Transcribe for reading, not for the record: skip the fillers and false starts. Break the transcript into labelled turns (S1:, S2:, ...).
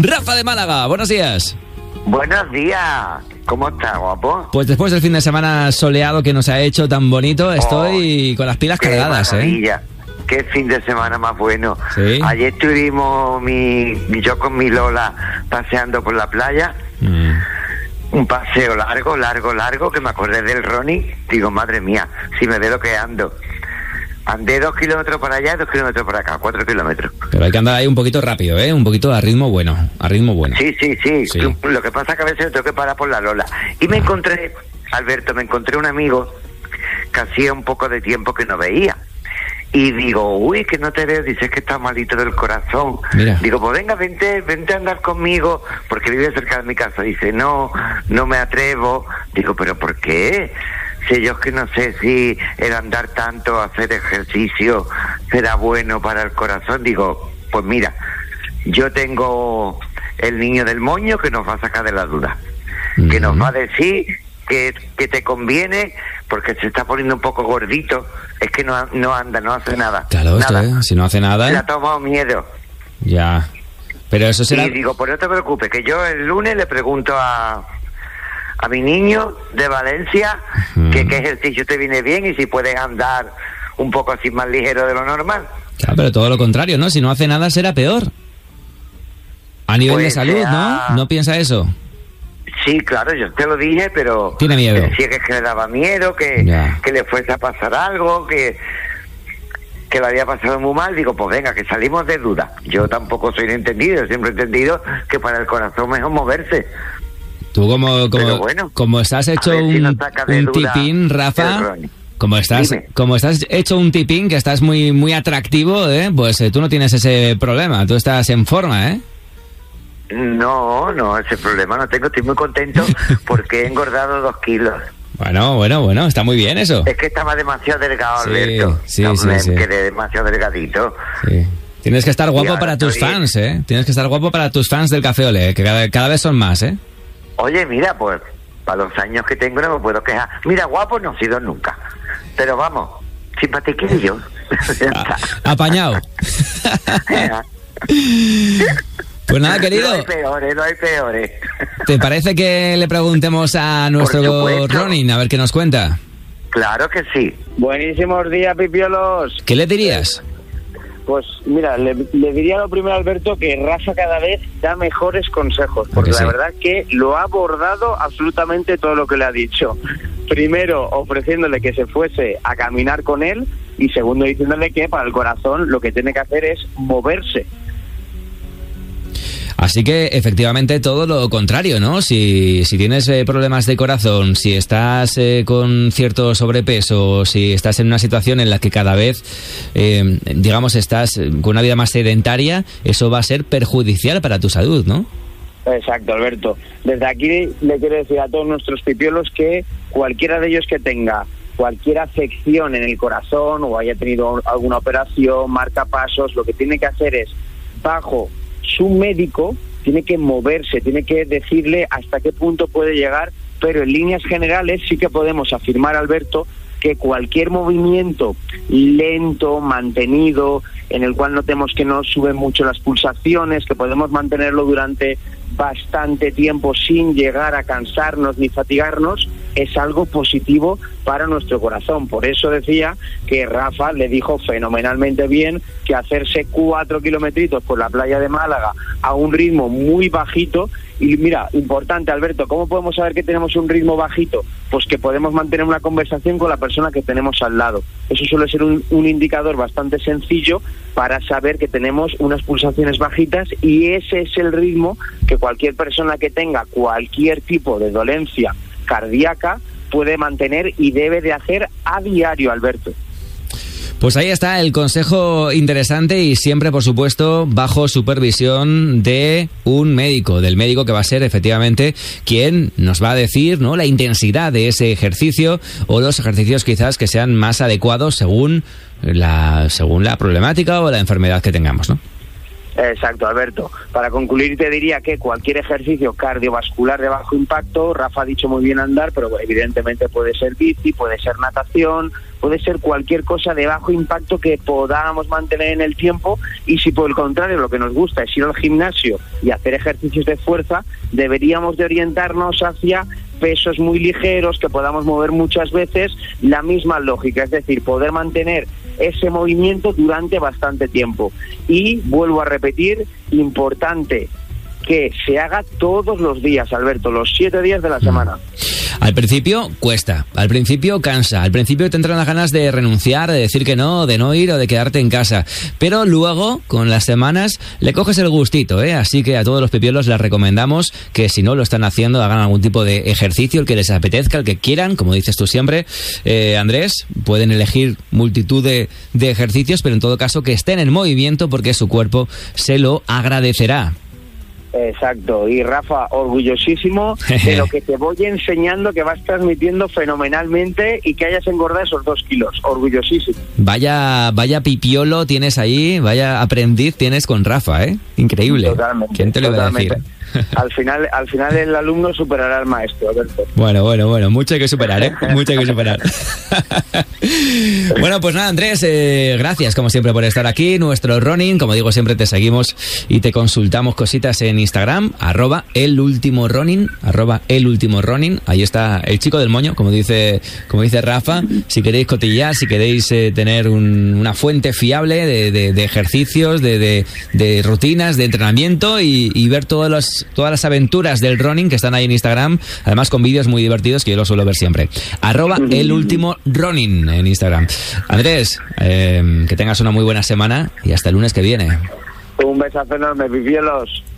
S1: Rafa de Málaga, buenos días.
S2: Buenos días. ¿Cómo estás, guapo?
S1: Pues después del fin de semana soleado que nos ha hecho tan bonito, estoy con las pilas cargadas,
S2: maravilla. Qué fin de semana más bueno.
S1: ¿Sí?
S2: Ayer estuvimos yo con mi Lola paseando por la playa. Un paseo largo, que me acordé del Ronnie. Digo, madre mía, si me ve lo que ando. Andé 2 kilómetros para allá, 2 kilómetros para acá, 4 kilómetros.
S1: Pero hay que andar ahí un poquito rápido, un poquito a ritmo bueno,
S2: Sí. Lo que pasa es que a veces tengo que parar por la Lola. Y me encontré, Alberto, un amigo que hacía un poco de tiempo que no veía. Y digo, uy, que no te veo, dices que estás malito del corazón.
S1: Mira.
S2: Digo, pues venga, vente a andar conmigo, porque vive cerca de mi casa. Dice, no me atrevo. Digo, ¿pero por qué? Si yo es que no sé si el andar tanto, hacer ejercicio, será bueno para el corazón. Digo, pues mira, yo tengo el niño del moño que nos va a sacar de la duda. Que nos va a decir que te conviene, porque se está poniendo un poco gordito. Es que no anda, no hace nada.
S1: Claro,
S2: nada.
S1: Si no hace nada.
S2: Le ha tomado miedo.
S1: Ya. Pero eso será.
S2: Y digo, pues no te preocupes, que yo el lunes le pregunto a mi niño de Valencia qué ejercicio te viene bien y si puedes andar un poco así más ligero de lo normal.
S1: Claro, pero todo lo contrario, ¿no? Si no hace nada será peor. A nivel de salud, ¿no? ¿No piensa eso?
S2: Sí, claro, yo te lo dije, pero...
S1: Tiene miedo.
S2: Decía que le daba miedo, que le fuese a pasar algo, que lo había pasado muy mal. Digo, pues venga, que salimos de duda. Yo tampoco soy entendido, siempre he entendido que para el corazón mejor moverse.
S1: Tú como estás hecho un tipín, Rafa, como estás hecho un tipín, que estás muy, muy atractivo, pues tú no tienes ese problema, tú estás en forma,
S2: No, ese problema no tengo, estoy muy contento porque he engordado 2 kilos.
S1: Bueno, está muy bien eso.
S2: Es que estaba demasiado delgado, Alberto.
S1: Sí.
S2: Quedé demasiado delgadito.
S1: Sí. Tienes que estar guapo para tus fans, Tienes que estar guapo para tus fans del Café Olé, que cada vez son más,
S2: Oye, mira, pues, para los años que tengo no me puedo quejar. Mira, guapo no he sido nunca. Pero vamos, simpatiquillo.
S1: Apañado. Pues nada, querido.
S2: No hay peores.
S1: ¿Te parece que le preguntemos a nuestro Ronin a ver qué nos cuenta?
S2: Claro que sí.
S3: Buenísimos días, pipiolos.
S1: ¿Qué le dirías?
S3: Pues mira, le diría lo primero a Alberto que Rafa cada vez da mejores consejos, porque la verdad que lo ha abordado absolutamente todo lo que le ha dicho. Primero, ofreciéndole que se fuese a caminar con él, y segundo, diciéndole que para el corazón lo que tiene que hacer es moverse.
S1: Así que, efectivamente, todo lo contrario, ¿no? Si tienes problemas de corazón, si estás con cierto sobrepeso, si estás en una situación en la que cada vez, estás con una vida más sedentaria, eso va a ser perjudicial para tu salud, ¿no?
S3: Exacto, Alberto. Desde aquí le quiero decir a todos nuestros pipiolos que cualquiera de ellos que tenga cualquier afección en el corazón o haya tenido alguna operación, marcapasos, lo que tiene que hacer es, bajo su médico, tiene que moverse, tiene que decirle hasta qué punto puede llegar, pero en líneas generales sí que podemos afirmar, Alberto, que cualquier movimiento lento, mantenido, en el cual notemos que no suben mucho las pulsaciones, que podemos mantenerlo durante bastante tiempo sin llegar a cansarnos ni fatigarnos, es algo positivo para nuestro corazón. Por eso decía que Rafa le dijo fenomenalmente bien que hacerse 4 kilometritos por la playa de Málaga a un ritmo muy bajito. Y mira, importante, Alberto, ¿cómo podemos saber que tenemos un ritmo bajito? Pues que podemos mantener una conversación con la persona que tenemos al lado. Eso suele ser un indicador bastante sencillo para saber que tenemos unas pulsaciones bajitas, y ese es el ritmo que cualquier persona que tenga cualquier tipo de dolencia cardíaca puede mantener y debe de hacer a diario, Alberto.
S1: Pues ahí está el consejo interesante, y siempre, por supuesto, bajo supervisión de un médico, del médico que va a ser efectivamente quien nos va a decir, ¿no?, la intensidad de ese ejercicio o los ejercicios quizás que sean más adecuados según la problemática o la enfermedad que tengamos, ¿no?
S3: Exacto, Alberto. Para concluir te diría que cualquier ejercicio cardiovascular de bajo impacto, Rafa ha dicho muy bien andar, pero evidentemente puede ser bici, puede ser natación, puede ser cualquier cosa de bajo impacto que podamos mantener en el tiempo, y si por el contrario lo que nos gusta es ir al gimnasio y hacer ejercicios de fuerza, deberíamos de orientarnos hacia pesos muy ligeros que podamos mover muchas veces, la misma lógica, es decir, poder mantener ese movimiento durante bastante tiempo. Y vuelvo a repetir, importante que se haga todos los días, Alberto, los 7 días de la semana.
S1: Al principio cuesta, al principio cansa, al principio te entran las ganas de renunciar, de decir que no, de no ir o de quedarte en casa, pero luego con las semanas le coges el gustito, ¿eh? Así que a todos los pipiolos les recomendamos que si no lo están haciendo hagan algún tipo de ejercicio, el que les apetezca, el que quieran, como dices tú siempre, Andrés, pueden elegir multitud de ejercicios, pero en todo caso que estén en movimiento porque su cuerpo se lo agradecerá.
S3: Exacto, y Rafa, orgullosísimo de lo que te voy enseñando, que vas transmitiendo fenomenalmente y que hayas engordado esos 2 kilos, orgullosísimo.
S1: Vaya pipiolo tienes ahí, vaya aprendiz tienes con Rafa, ¿eh? Increíble.
S3: Totalmente.
S1: ¿Quién te lo iba a decir?
S3: Al final el alumno superará al maestro, Alberto.
S1: Bueno, mucho hay que superar, ¿eh? Mucho hay que superar. Bueno, pues nada, Andrés, gracias como siempre por estar aquí, nuestro running, como digo, siempre te seguimos y te consultamos cositas en Instagram, @elultimorunning, @elultimorunning, ahí está el chico del moño, como dice Rafa, si queréis cotillar, si queréis tener una fuente fiable de ejercicios, de rutinas, de entrenamiento y ver todas las aventuras del running que están ahí en Instagram, además con vídeos muy divertidos que yo los suelo ver siempre. @elultimorunning en Instagram. Andrés, que tengas una muy buena semana y hasta el lunes que viene.
S3: Un besazo enorme, pipiolos.